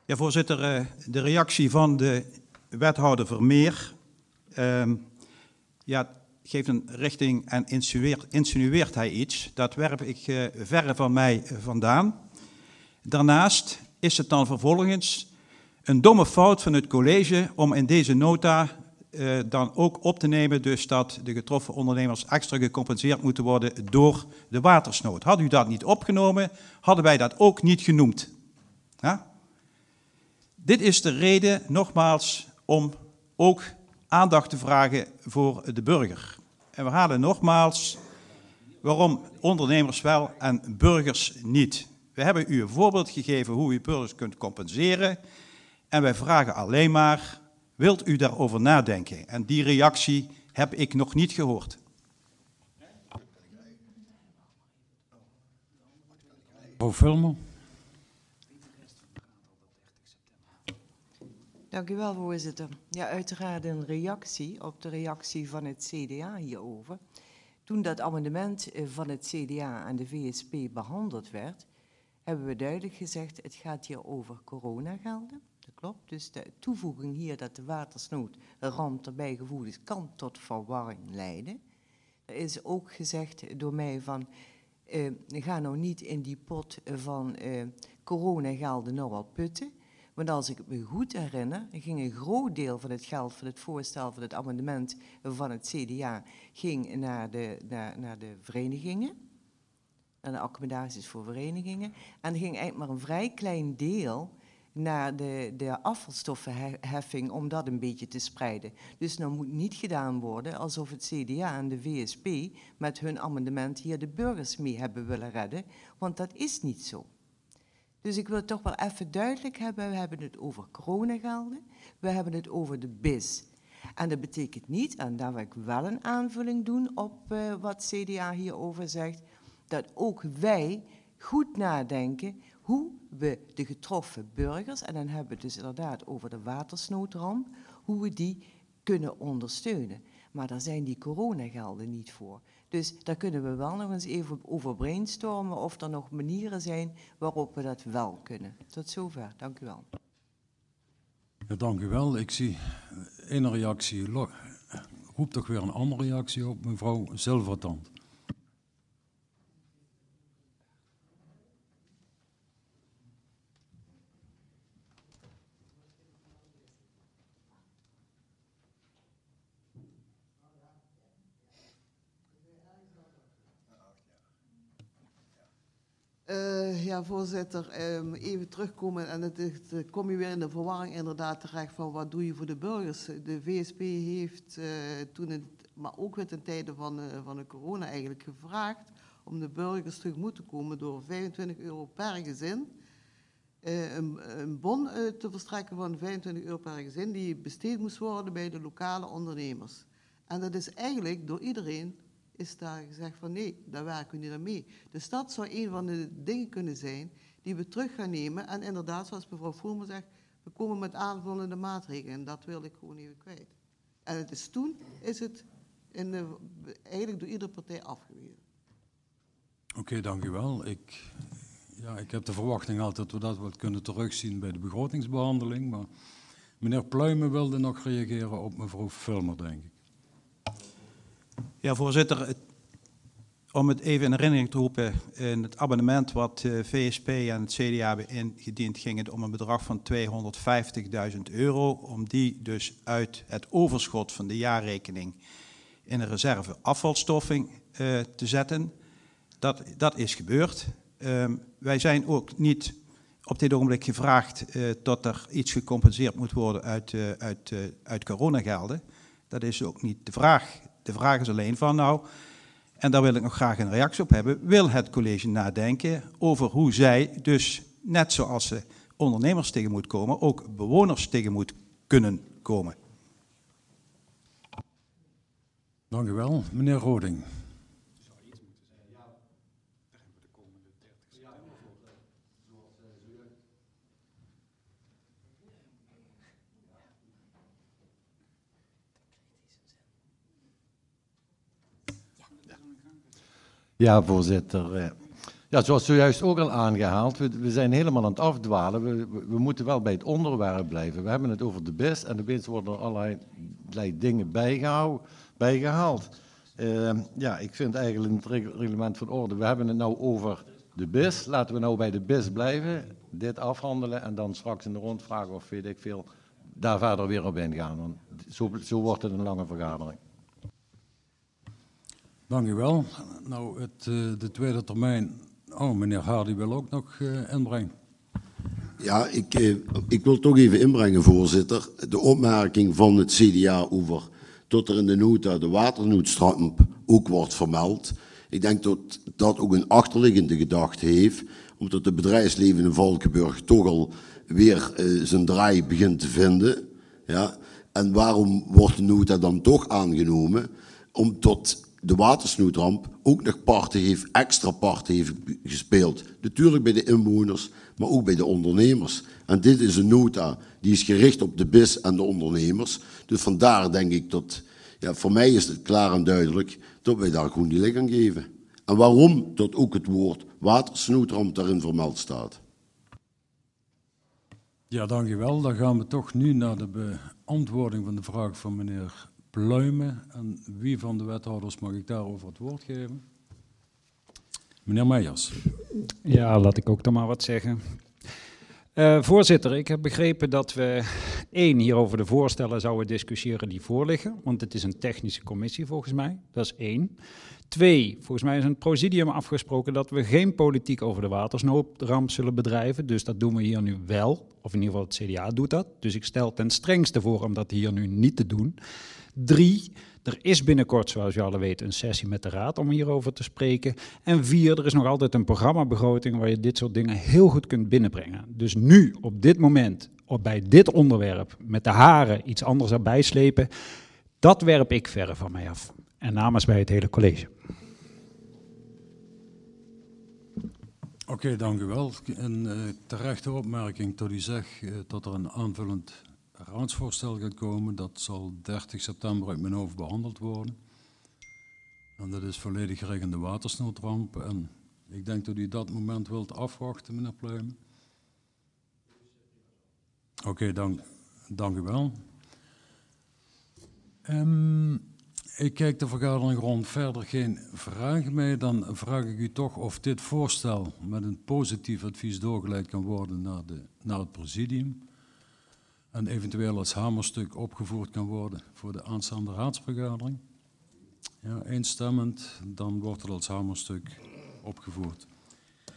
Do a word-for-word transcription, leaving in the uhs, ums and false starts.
Ja, voorzitter, de reactie van de wethouder Vermeer uh, ja, geeft een richting en insinueert, insinueert hij iets. Dat werp ik uh, verre van mij vandaan. Daarnaast is het dan vervolgens een domme fout van het college om in deze nota uh, dan ook op te nemen dus dat de getroffen ondernemers extra gecompenseerd moeten worden door de watersnood. Had u dat niet opgenomen, hadden wij dat ook niet genoemd. Ja? Dit is de reden, nogmaals, om ook aandacht te vragen voor de burger. En we halen nogmaals waarom ondernemers wel en burgers niet. We hebben u een voorbeeld gegeven hoe u burgers kunt compenseren. En wij vragen alleen maar, wilt u daarover nadenken? En die reactie heb ik nog niet gehoord. Mevrouw Vulmer. Dank u wel, voorzitter. Ja, uiteraard een reactie op de reactie van het C D A hierover. Toen dat amendement van het C D A en de V S P behandeld werd, hebben we duidelijk gezegd, het gaat hier over coronagelden. Dat klopt, dus de toevoeging hier dat de watersnoodramp erbij gevoegd is, kan tot verwarring leiden. Er is ook gezegd door mij van, uh, ga nou niet in die pot van uh, coronagelden nou al putten. Want als ik me goed herinner, ging een groot deel van het geld van het voorstel van het amendement van het C D A ging naar de, naar, naar de verenigingen, naar de accommodaties voor verenigingen. En er ging eigenlijk maar een vrij klein deel naar de, de afvalstoffenheffing om dat een beetje te spreiden. Dus nou moet niet gedaan worden alsof het C D A en de V S P met hun amendement hier de burgers mee hebben willen redden, want dat is niet zo. Dus ik wil het toch wel even duidelijk hebben, we hebben het over coronagelden, we hebben het over de B I S. En dat betekent niet, en daar wil ik wel een aanvulling doen op uh, wat C D A hierover zegt, dat ook wij goed nadenken hoe we de getroffen burgers, en dan hebben we het dus inderdaad over de watersnoodramp, hoe we die kunnen ondersteunen. Maar daar zijn die coronagelden niet voor. Dus daar kunnen we wel nog eens even over brainstormen of er nog manieren zijn waarop we dat wel kunnen. Tot zover. Dank u wel. Ja, dank u wel. Ik zie één reactie. Roept toch weer een andere reactie op, mevrouw Silvertand. Uh, ja, voorzitter, um, even terugkomen en het, het, kom je weer in de verwarring inderdaad terecht van wat doe je voor de burgers. De V S P heeft uh, toen, het, maar ook weer ten tijde van, uh, van de corona eigenlijk gevraagd om de burgers tegemoet te komen door vijfentwintig euro per gezin. Uh, een, een bon uh, te verstrekken van vijfentwintig euro per gezin die besteed moest worden bij de lokale ondernemers. En dat is eigenlijk door iedereen is daar gezegd van nee, daar werken we niet aan mee. Dus dat zou een van de dingen kunnen zijn die we terug gaan nemen. En inderdaad, zoals mevrouw Voerman zegt, we komen met aanvullende maatregelen. En dat wil ik gewoon even kwijt. En het is toen, is het in de, eigenlijk door iedere partij afgewezen. Oké, okay, dank u wel. Ik, ja, ik heb de verwachting gehad dat we dat wat kunnen terugzien bij de begrotingsbehandeling. Maar meneer Pluijmen wilde nog reageren op mevrouw Vulmer, denk ik. Ja, voorzitter, het, om het even in herinnering te roepen, in het abonnement wat uh, V S P en het C D A hebben ingediend, ging het om een bedrag van tweehonderdvijftigduizend euro, om die dus uit het overschot van de jaarrekening in een reserve afvalstoffen uh, te zetten. Dat, dat is gebeurd. Um, wij zijn ook niet op dit ogenblik gevraagd uh, dat er iets gecompenseerd moet worden uit, uh, uit, uh, uit coronagelden. Dat is ook niet de vraag. De vraag is alleen van nou, en daar wil ik nog graag een reactie op hebben, wil het college nadenken over hoe zij dus, net zoals ze ondernemers tegen moet komen, ook bewoners tegen moet kunnen komen. Dank u wel. Meneer Roding. Ja, voorzitter. Ja, zoals zojuist ook al aangehaald, we, we zijn helemaal aan het afdwalen. We, we, we moeten wel bij het onderwerp blijven. We hebben het over de B I S en opeens worden er allerlei, allerlei dingen bijgehouden, bijgehaald. Uh, ja, ik vind eigenlijk in het reglement van orde, we hebben het nou over de B I S. Laten we nou bij de B I S blijven, dit afhandelen en dan straks in de rondvraag of weet ik veel, daar verder weer op ingaan. Want zo, zo wordt het een lange vergadering. Dank u wel. Nou, het, uh, de tweede termijn. Oh, meneer Hardy wil ook nog uh, inbrengen. Ja, ik, eh, ik wil toch even inbrengen, voorzitter. De opmerking van het C D A over dat er in de nota de waternoodstramp ook wordt vermeld. Ik denk dat dat ook een achterliggende gedachte heeft, omdat het bedrijfsleven in Valkenburg toch al weer uh, zijn draai begint te vinden. Ja? En waarom wordt de nota dan toch aangenomen? Omdat de watersnoodramp ook nog parten heeft, extra parten heeft gespeeld. Natuurlijk bij de inwoners, maar ook bij de ondernemers. En dit is een nota die is gericht op de B I S en de ondernemers. Dus vandaar denk ik dat, ja, voor mij is het klaar en duidelijk dat wij daar gewoon die lig aan geven. En waarom dat ook het woord watersnoodramp daarin vermeld staat. Ja, dank u wel. Dan gaan we toch nu naar de beantwoording van de vraag van meneer Pluimen. En wie van de wethouders mag ik daarover het woord geven? Meneer Meijers. Ja, laat ik ook dan maar wat zeggen. Uh, voorzitter, ik heb begrepen dat we één hier over de voorstellen zouden discussiëren die voorliggen, want het is een technische commissie volgens mij, dat is één. Twee, volgens mij is een presidium afgesproken dat we geen politiek over de watersnoodramp zullen bedrijven, dus dat doen we hier nu wel, of in ieder geval het C D A doet dat. Dus ik stel ten strengste voor om dat hier nu niet te doen. Drie, er is binnenkort, zoals je alle weten, een sessie met de Raad om hierover te spreken. En vier, er is nog altijd een programmabegroting waar je dit soort dingen heel goed kunt binnenbrengen. Dus nu, op dit moment, op bij dit onderwerp, met de haren iets anders erbij slepen, dat werp ik verre van mij af. En namens bij het hele college. Oké, okay, dank u wel. Een uh, terechte opmerking tot u zegt uh, dat er een aanvullend raadsvoorstel gaat komen. Dat zal dertig september uit mijn hoofd behandeld worden. En dat is volledig gericht aan de watersnoodramp. En ik denk dat u dat moment wilt afwachten, meneer Pluimen. Oké, okay, dank, dank u wel. Um, ik kijk de vergadering rond, verder geen vragen meer. Dan vraag ik u toch of dit voorstel met een positief advies doorgeleid kan worden naar, de, naar het presidium. En eventueel als hamerstuk opgevoerd kan worden voor de aanstaande raadsvergadering. Ja, eenstemmend, dan wordt het als hamerstuk opgevoerd.